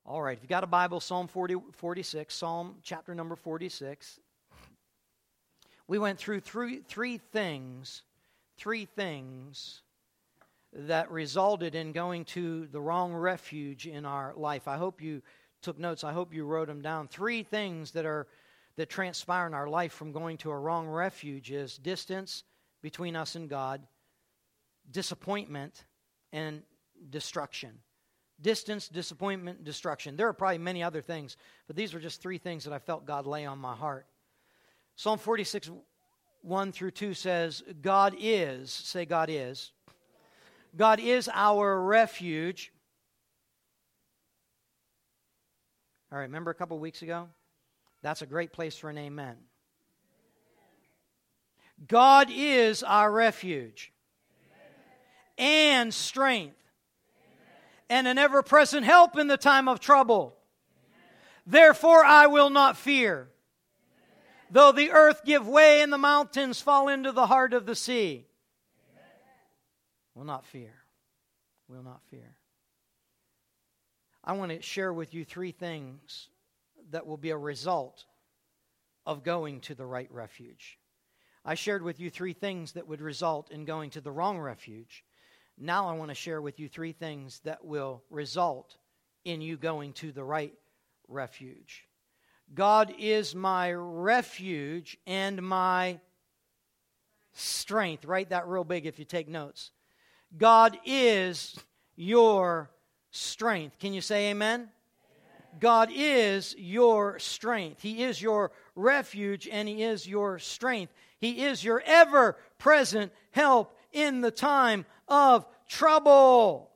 All right, if you got a Bible, Psalm 46, Psalm chapter number 46. We went through three things that resulted in going to the wrong refuge in our life. I hope you took notes. I hope you wrote them down. Three things that transpire in our life from going to a wrong refuge is distance between us and God, disappointment, and destruction. Distance, disappointment, destruction. There are probably many other things, but these were just three things that I felt God lay on my heart. Psalm 46, 1 through 2 says, God is, say God is. God is our refuge. All right, remember a couple weeks ago? That's a great place for an amen. God is our refuge and strength and an ever-present help in the time of trouble. Therefore I will not fear, though the earth give way and the mountains fall into the heart of the sea. Will not fear. Will not fear. I want to share with you three things that will be a result of going to the right refuge. I shared with you three things that would result in going to the wrong refuge. Now I want to share with you three things that will result in you going to the right refuge. God is my refuge and my strength. Write that real big if you take notes. God is your strength. Can you say amen? God is your strength. He is your refuge and He is your strength. He is your ever-present help in the time of trouble.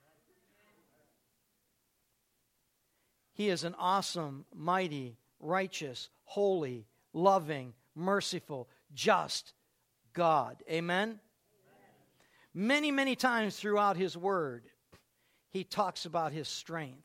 He is an awesome, mighty, righteous, holy, loving, merciful, just God. Amen? Many, many times throughout His Word, He talks about His strength.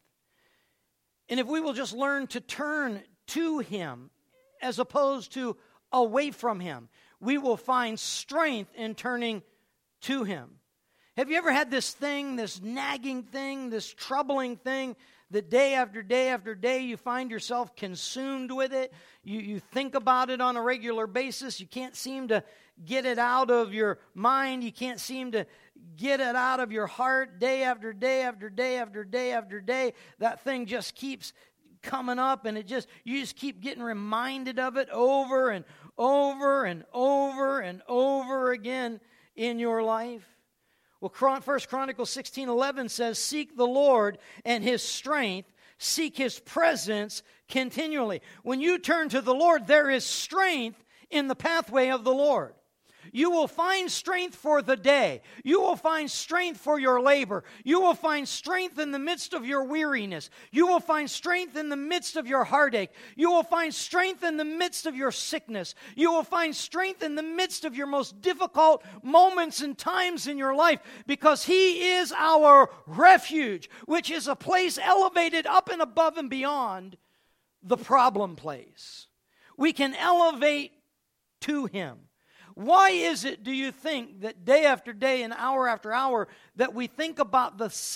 And if we will just learn to turn to Him as opposed to away from Him, we will find strength in turning to Him. Have you ever had this thing, this nagging thing, this troubling thing, that day after day after day you find yourself consumed with it? You think about it on a regular basis. You can't seem to get it out of your mind. You can't seem to get it out of your heart day after day after day after day after day. That thing just keeps coming up, and you just keep getting reminded of it over and over and over and over again in your life. Well, 1 Chronicles 16:11 says, "Seek the Lord and His strength, seek His presence continually." When you turn to the Lord, there is strength in the pathway of the Lord. You will find strength for the day. You will find strength for your labor. You will find strength in the midst of your weariness. You will find strength in the midst of your heartache. You will find strength in the midst of your sickness. You will find strength in the midst of your most difficult moments and times in your life, because He is our refuge, which is a place elevated up and above and beyond the problem place. We can elevate to Him. Why is it, do you think, that day after day and hour after hour that we think about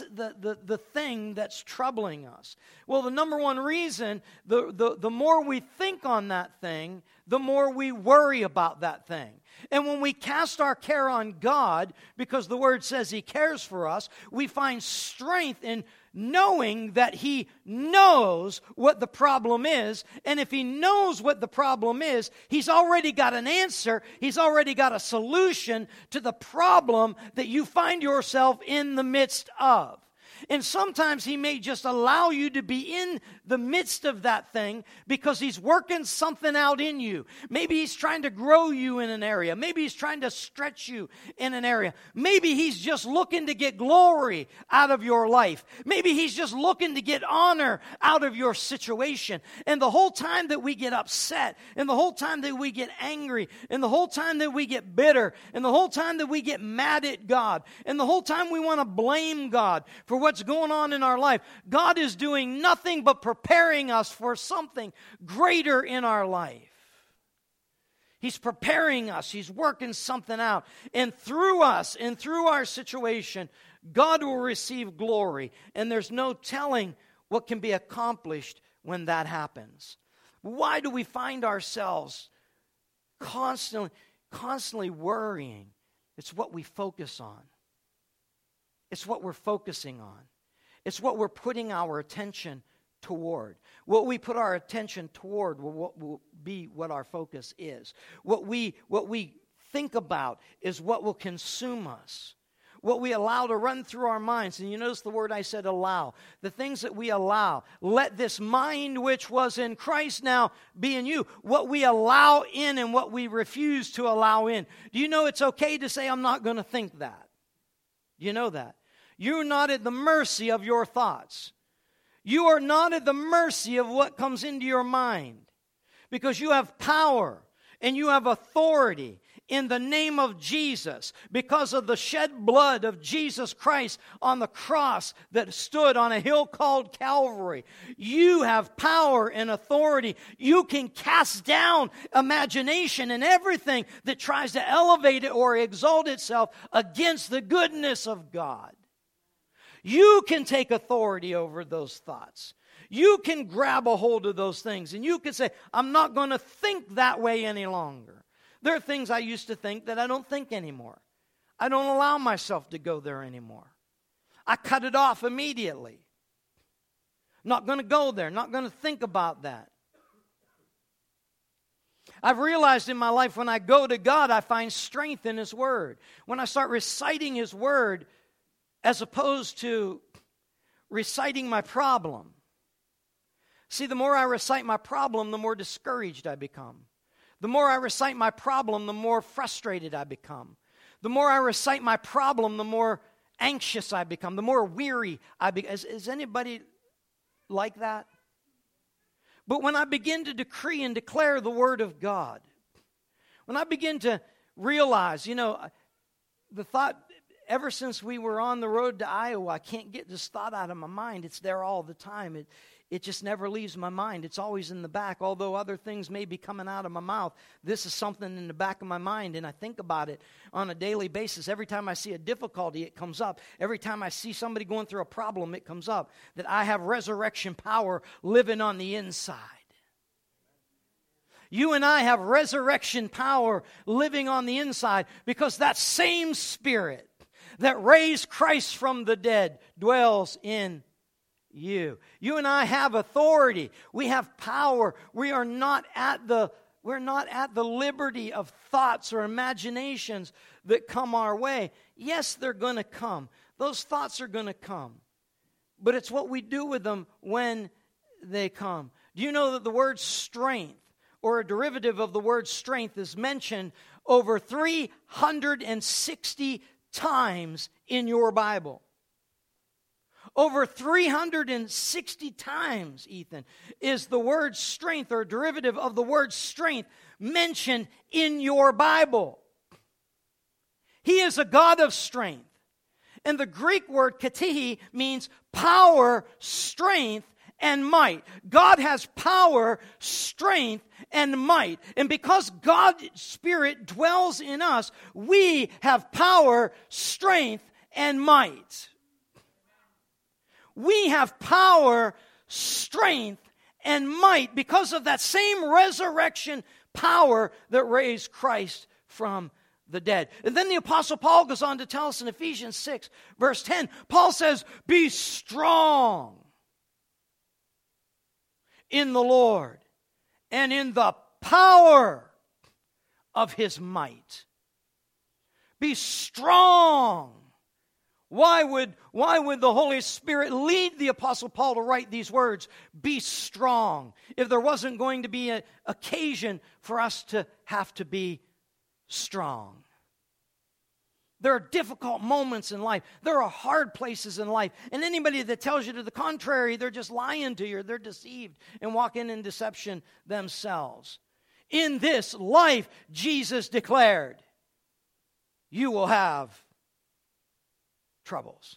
the thing that's troubling us? Well, the number one reason, the more we think on that thing, the more we worry about that thing. And when we cast our care on God, because the Word says He cares for us, we find strength in knowing that He knows what the problem is. And if He knows what the problem is, He's already got an answer. He's already got a solution to the problem that you find yourself in the midst of. And sometimes He may just allow you to be in the midst of that thing because He's working something out in you. Maybe He's trying to grow you in an area. Maybe He's trying to stretch you in an area. Maybe He's just looking to get glory out of your life. Maybe He's just looking to get honor out of your situation. And the whole time that we get upset, and the whole time that we get angry, and the whole time that we get bitter, and the whole time that we get mad at God, and the whole time we want to blame God for what's going on in our life, God is doing nothing but preparing us for something greater in our life. He's preparing us. He's working something out. And through us and through our situation, God will receive glory. And there's no telling what can be accomplished when that happens. Why do we find ourselves constantly worrying? It's what we focus on. It's what we're focusing on. It's what we're putting our attention toward. What we put our attention toward will be what our focus is. What we think about is what will consume us. What we allow to run through our minds. And you notice the word I said, allow. The things that we allow. Let this mind which was in Christ now be in you. What we allow in and what we refuse to allow in. Do you know it's okay to say, I'm not going to think that? Do you know that? You're not at the mercy of your thoughts. You are not at the mercy of what comes into your mind. Because you have power and you have authority in the name of Jesus, because of the shed blood of Jesus Christ on the cross that stood on a hill called Calvary. You have power and authority. You can cast down imagination and everything that tries to elevate it or exalt itself against the goodness of God. You can take authority over those thoughts. You can grab a hold of those things, and you can say, I'm not going to think that way any longer. There are things I used to think that I don't think anymore. I don't allow myself to go there anymore. I cut it off immediately. Not going to go there, not going to think about that. I've realized in my life when I go to God, I find strength in His Word. When I start reciting His Word, as opposed to reciting my problem. See, the more I recite my problem, the more discouraged I become. The more I recite my problem, the more frustrated I become. The more I recite my problem, the more anxious I become, the more weary I become. Is anybody like that? But when I begin to decree and declare the Word of God, when I begin to realize, the thought, ever since we were on the road to Iowa, I can't get this thought out of my mind. It's there all the time. It just never leaves my mind. It's always in the back. Although other things may be coming out of my mouth, this is something in the back of my mind, and I think about it on a daily basis. Every time I see a difficulty, it comes up. Every time I see somebody going through a problem, it comes up. That I have resurrection power living on the inside. You and I have resurrection power living on the inside because that same Spirit that raised Christ from the dead dwells in you. You and I have authority. We have power. We're not at the liberty of thoughts or imaginations that come our way. Yes, they're going to come. Those thoughts are going to come. But it's what we do with them when they come. Do you know that the word strength, or a derivative of the word strength, is mentioned over 360 times in your Bible? Over 360 times, Ethan, is the word strength or derivative of the word strength mentioned in your Bible. He is a God of strength. And the Greek word katihi means power, strength, and might. God has power, strength, and might. And because God's Spirit dwells in us, we have power, strength, and might. We have power, strength, and might because of that same resurrection power that raised Christ from the dead. And then the Apostle Paul goes on to tell us in Ephesians 6, verse 10, Paul says, be strong in the Lord and in the power of His might. Be strong. Why would the Holy Spirit lead the Apostle Paul to write these words, be strong, if there wasn't going to be an occasion for us to have to be strong? There are difficult moments in life. There are hard places in life. And anybody that tells you to the contrary, they're just lying to you. They're deceived and walking in deception themselves. In this life, Jesus declared, you will have troubles.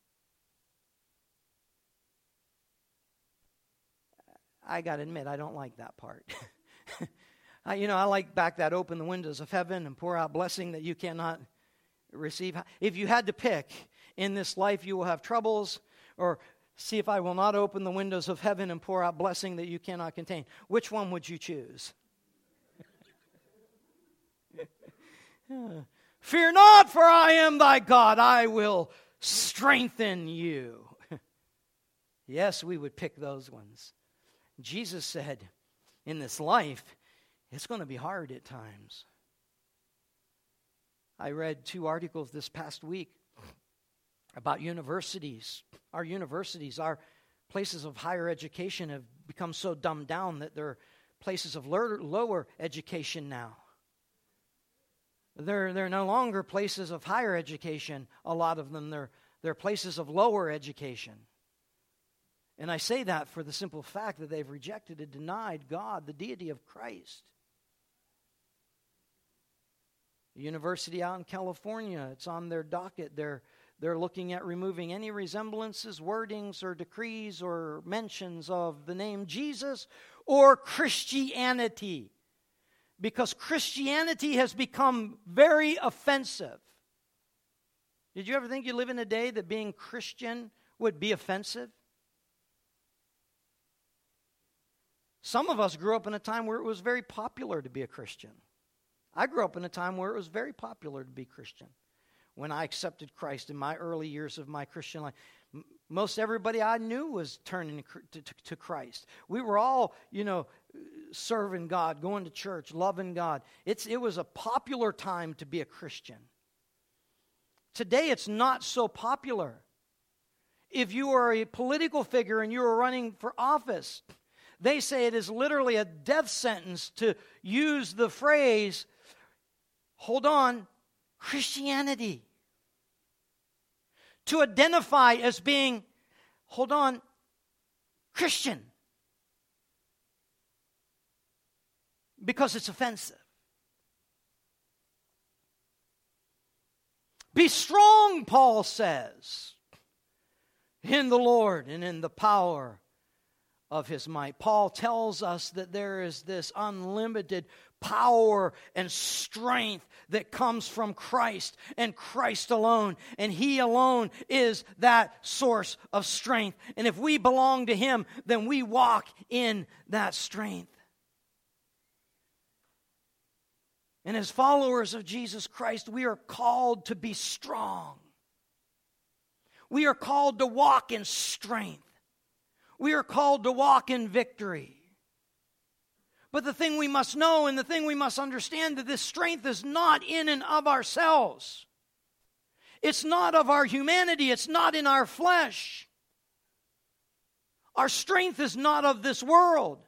I got to admit, I don't like that part. I like back that open the windows of heaven and pour out blessing that you cannot receive. If you had to pick, in this life you will have troubles, or See if I will not open the windows of heaven and pour out blessing that you cannot contain. Which one would you choose? Fear not, for I am thy God. I will strengthen you. Yes, we would pick those ones. Jesus said, in this life, it's going to be hard at times. I read 2 articles this past week about universities. Our universities, our places of higher education have become so dumbed down that they're places of lower education now. They're no longer places of higher education, a lot of them. They're places of lower education. And I say that for the simple fact that they've rejected and denied God, the deity of Christ. The university out in California, it's on their docket. They're looking at removing any resemblances, wordings, or decrees or mentions of the name Jesus or Christianity, because Christianity has become very offensive. Did you ever think you live in a day that being Christian would be offensive? Some of us grew up in a time where it was very popular to be a Christian. I grew up in a time where it was very popular to be Christian. When I accepted Christ in my early years of my Christian life, most everybody I knew was turning to Christ. We were all, serving God, going to church, loving God. It was a popular time to be a Christian. Today, it's not so popular. If you are a political figure and you are running for office, they say it is literally a death sentence to use the phrase, hold on, Christianity. To identify as being, hold on, Christian. Because it's offensive. Be strong, Paul says, in the Lord and in the power of His might. Paul tells us that there is this unlimited power and strength that comes from Christ and Christ alone. And He alone is that source of strength. And if we belong to Him, then we walk in that strength. And as followers of Jesus Christ, we are called to be strong. We are called to walk in strength. We are called to walk in victory. But the thing we must know and the thing we must understand, that this strength is not in and of ourselves. It's not of our humanity. It's not in our flesh. Our strength is not of this world.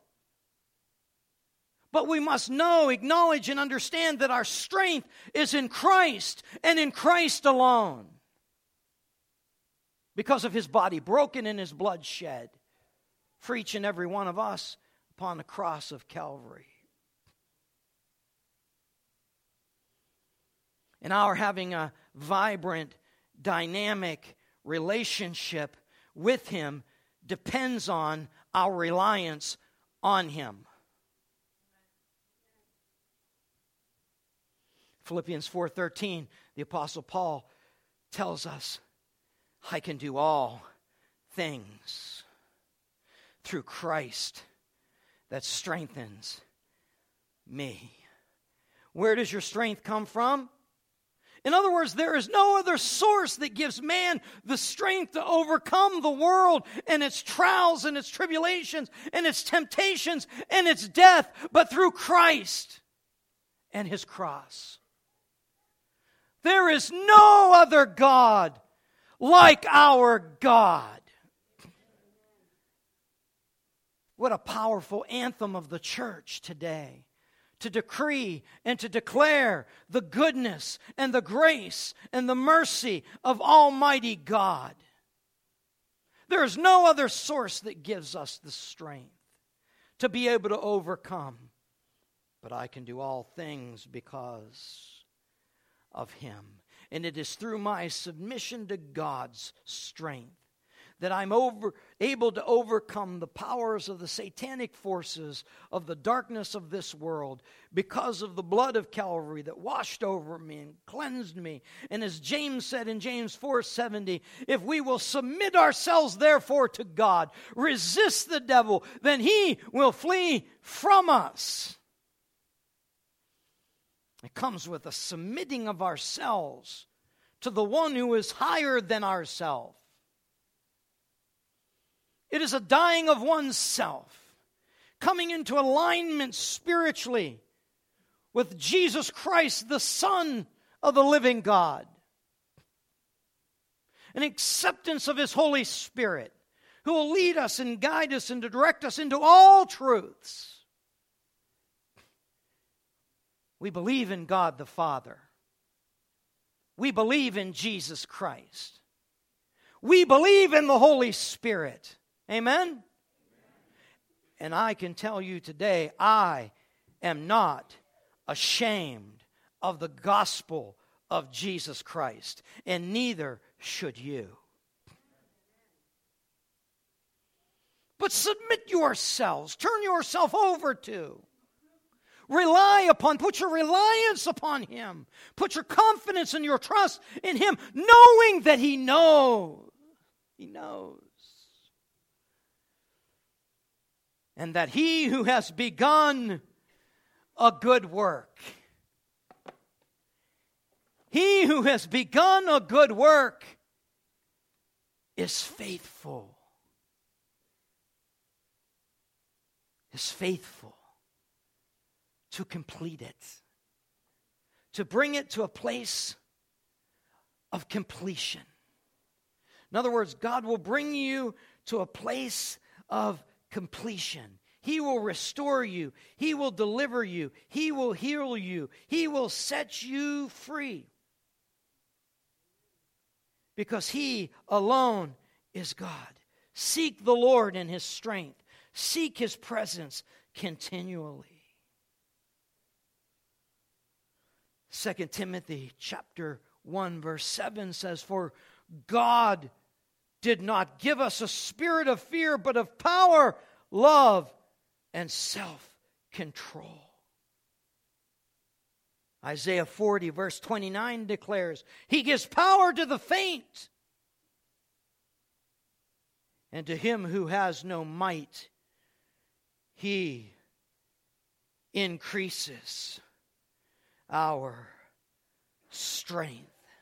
But we must know, acknowledge, and understand that our strength is in Christ and in Christ alone. Because of His body broken and His blood shed for each and every one of us upon the cross of Calvary. And our having a vibrant, dynamic relationship with Him depends on our reliance on Him. Philippians 4:13, the Apostle Paul tells us, I can do all things through Christ that strengthens me. Where does your strength come from? In other words, there is no other source that gives man the strength to overcome the world and its trials and its tribulations and its temptations and its death, but through Christ and His cross. There is no other God like our God. What a powerful anthem of the church today, to decree and to declare the goodness and the grace and the mercy of Almighty God. There is no other source that gives us the strength to be able to overcome. But I can do all things because of Him. And it is through my submission to God's strength that I'm able to overcome the powers of the satanic forces of the darkness of this world because of the blood of Calvary that washed over me and cleansed me. And as James said in James 4:70, if we will submit ourselves therefore to God, resist the devil, then he will flee from us. It comes with a submitting of ourselves to the one who is higher than ourselves. It is a dying of oneself, coming into alignment spiritually with Jesus Christ, the Son of the living God. An acceptance of His Holy Spirit, who will lead us and guide us and to direct us into all truths. We believe in God the Father. We believe in Jesus Christ. We believe in the Holy Spirit. Amen? And I can tell you today, I am not ashamed of the gospel of Jesus Christ, and neither should you. But submit yourselves, turn yourself over to. Rely upon, put your reliance upon Him. Put your confidence and your trust in Him, knowing that He knows. He knows. And that He who has begun a good work, He who has begun a good work is faithful. Is faithful to complete it, to bring it to a place of completion. In other words, God will bring you to a place of completion. He will restore you. He will deliver you. He will heal you. He will set you free. Because He alone is God. Seek the Lord in His strength. Seek His presence continually. 2 Timothy chapter 1 verse 7 says, for God did not give us a spirit of fear, but of power, love, and self-control. Isaiah 40 verse 29 declares, He gives power to the faint, and to him who has no might, He increases our strength.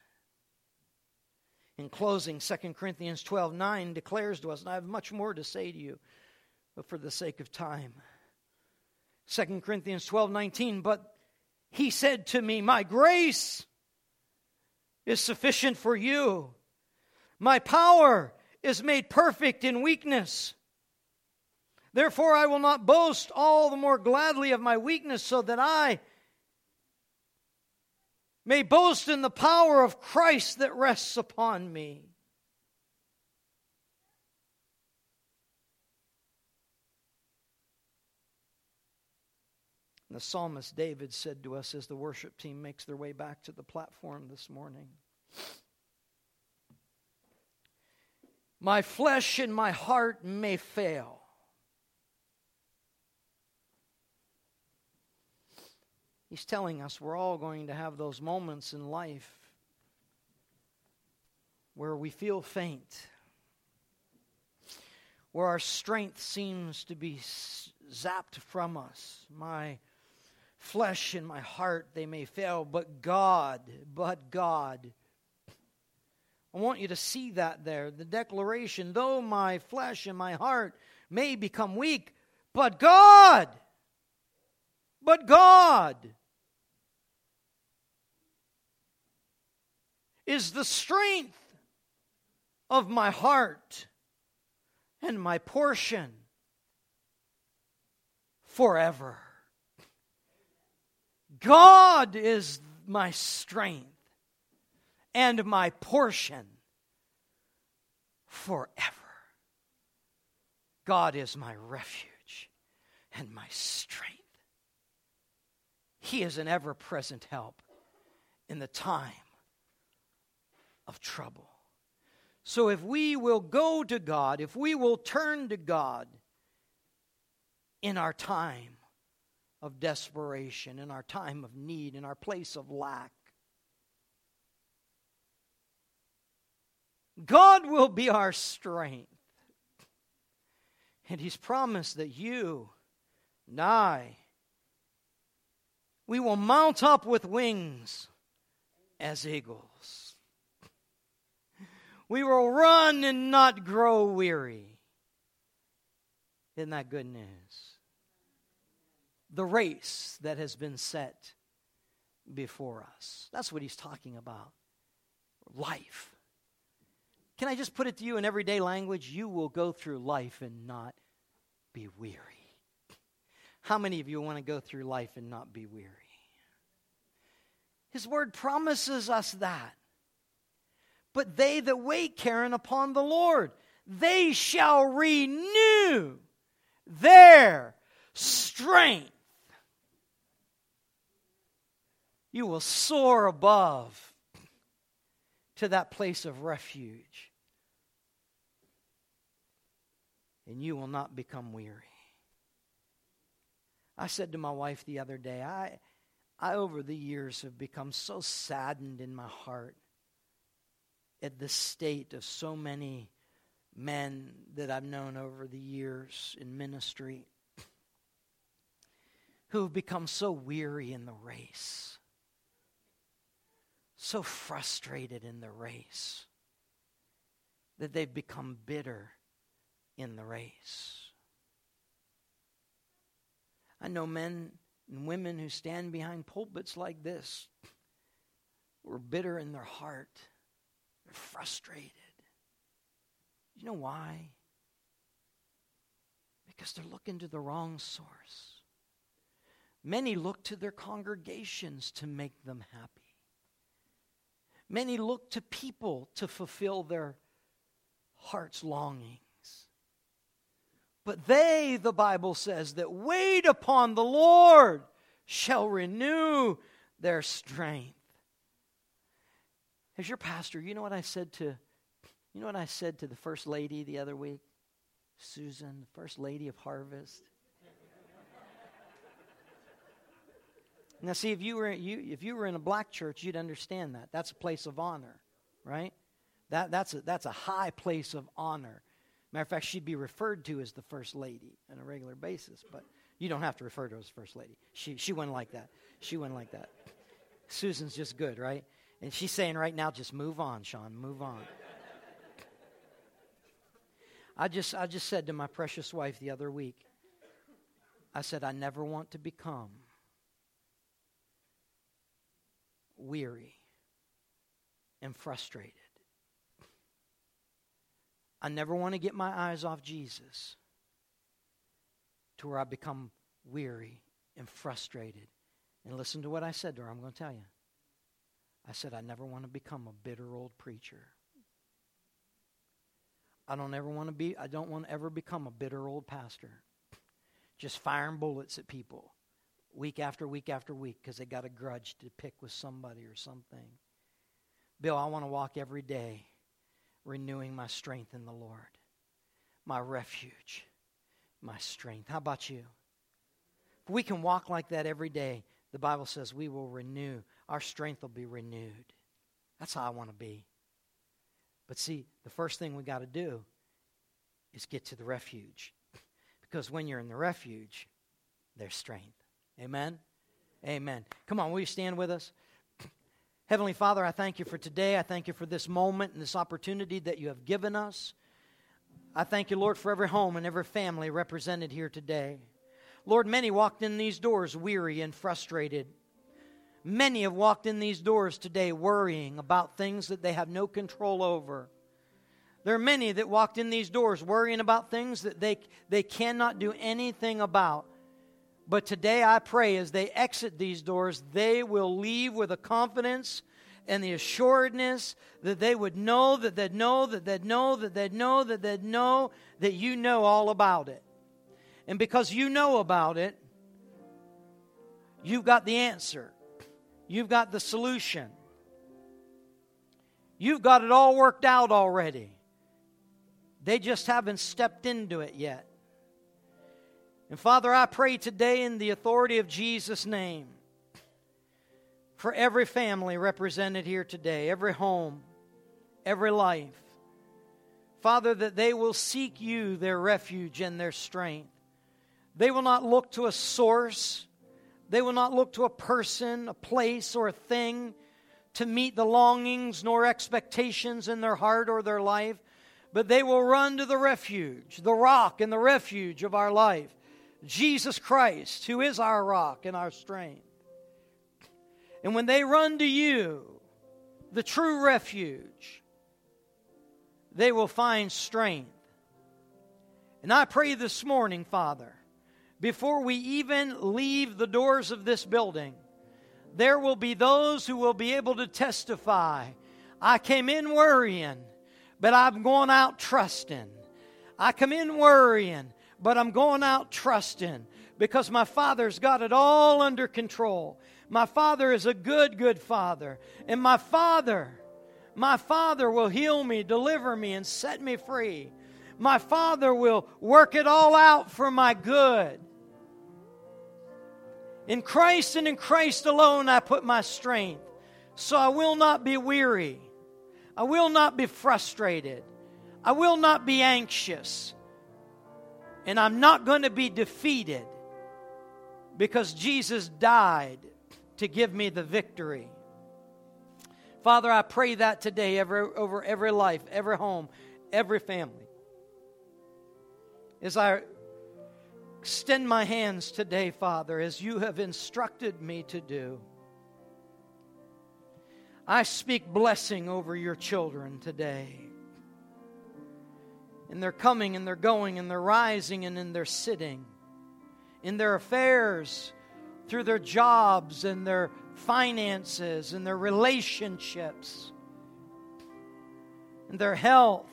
In closing, 2 Corinthians 12:9 declares to us, and I have much more to say to you, but for the sake of time. 2 Corinthians 12:19, but He said to me, my grace is sufficient for you. My power is made perfect in weakness. Therefore I will not boast all the more gladly of my weakness, so that I may boast in the power of Christ that rests upon me. The psalmist David said to us as the worship team makes their way back to the platform this morning, my flesh and my heart may fail, he's telling us we're all going to have those moments in life where we feel faint, where our strength seems to be zapped from us. My flesh and my heart, they may fail, but God. I want you to see that there, the declaration, though my flesh and my heart may become weak, but God is the strength of my heart and my portion forever. God is my strength and my portion forever. God is my refuge and my strength. He is an ever-present help in the time of trouble. So if we will go to God, if we will turn to God in our time of desperation, in our time of need, in our place of lack, God will be our strength. And He's promised that you and I, we will mount up with wings as eagles. We will run and not grow weary. Isn't that good news? The race that has been set before us. That's what He's talking about. Life. Can I just put it to you in everyday language? You will go through life and not be weary. How many of you want to go through life and not be weary? His word promises us that. But they that wait, Karen, upon the Lord, they shall renew their strength. You will soar above to that place of refuge. And you will not become weary. I said to my wife the other day, I over the years have become so saddened in my heart at the state of so many men that I've known over the years in ministry who have become so weary in the race, so frustrated in the race that they've become bitter in the race. I know men and women who stand behind pulpits like this who are bitter in their heart. They're frustrated. You know why? Because they're looking to the wrong source. Many look to their congregations to make them happy. Many look to people to fulfill their heart's longings. But they, the Bible says, that wait upon the Lord shall renew their strength. As your pastor, you know what I said to the first lady the other week? Susan, the first lady of Harvest. Now, see, if you were in a black church, you'd understand that. That's a place of honor, right? That's a high place of honor. Matter of fact, she'd be referred to as the first lady on a regular basis, but you don't have to refer to her as first lady. She went like that. She went like that. Susan's just good, right? And she's saying right now, just move on, Sean, move on. I just said to my precious wife the other week, I said, I never want to become weary and frustrated. I never want to get my eyes off Jesus to where I become weary and frustrated. And listen to what I said to her. I'm going to tell you. I said, I never want to become a bitter old preacher. I don't want to ever become a bitter old pastor. Just firing bullets at people week after week after week because they got a grudge to pick with somebody or something. Bill, I want to walk every day renewing my strength in the Lord. My refuge, my strength. How about you? If we can walk like that every day, the Bible says we will renew. Our strength will be renewed. That's how I want to be. But see, the first thing we got to do is get to the refuge. Because when you're in the refuge, there's strength. Amen? Amen. Come on, will you stand with us? Heavenly Father, I thank you for today. I thank you for this moment and this opportunity that you have given us. I thank you, Lord, for every home and every family represented here today. Lord, many walked in these doors weary and frustrated. Many have walked in these doors today worrying about things that they have no control over. There are many that walked in these doors worrying about things that they cannot do anything about. But today I pray as they exit these doors, they will leave with a confidence and the assuredness that they would know that they'd know that they'd know that they'd know that they'd know that you know all about it. And because you know about it, you've got the answer. You've got the solution. You've got it all worked out already. They just haven't stepped into it yet. And Father, I pray today in the authority of Jesus' name for every family represented here today, every home, every life. Father, that they will seek you, their refuge and their strength. They will not look to a source. They will not look to a person, a place, or a thing to meet the longings nor expectations in their heart or their life. But they will run to the refuge, the rock and the refuge of our life, Jesus Christ, who is our rock and our strength. And when they run to you, the true refuge, they will find strength. And I pray this morning, Father, before we even leave the doors of this building, there will be those who will be able to testify, I came in worrying, but I'm going out trusting. I come in worrying, but I'm going out trusting because my Father's got it all under control. My Father is a good, good Father. And my Father will heal me, deliver me, and set me free. My Father will work it all out for my good. In Christ and in Christ alone I put my strength. So I will not be weary. I will not be frustrated. I will not be anxious. And I'm not going to be defeated because Jesus died to give me the victory. Father, I pray that today over every life, every home, every family. As I extend my hands today, Father, as you have instructed me to do, I speak blessing over your children today. In their coming and their going and their rising and in their sitting, in their affairs, through their jobs and their finances and their relationships and their health.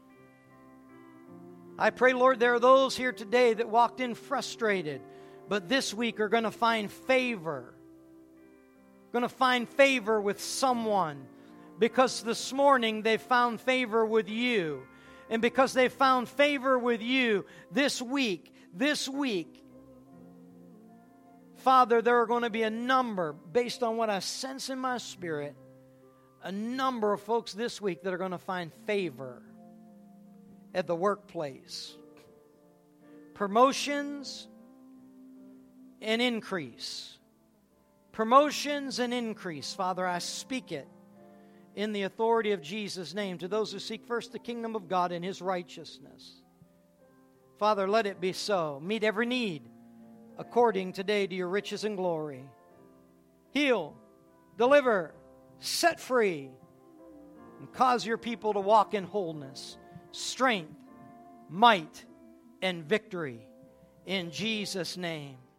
I pray, Lord, there are those here today that walked in frustrated, but this week are going to find favor. Going to find favor with someone because this morning they found favor with you. And because they found favor with you this week, Father, there are going to be a number, based on what I sense in my spirit, a number of folks this week that are going to find favor at the workplace. Promotions and increase. Promotions and increase. Father, I speak it in the authority of Jesus' name to those who seek first the kingdom of God and His righteousness. Father, let it be so. Meet every need according today to your riches and glory. Heal, deliver, set free, and cause your people to walk in wholeness, strength, might, and victory. In Jesus' name.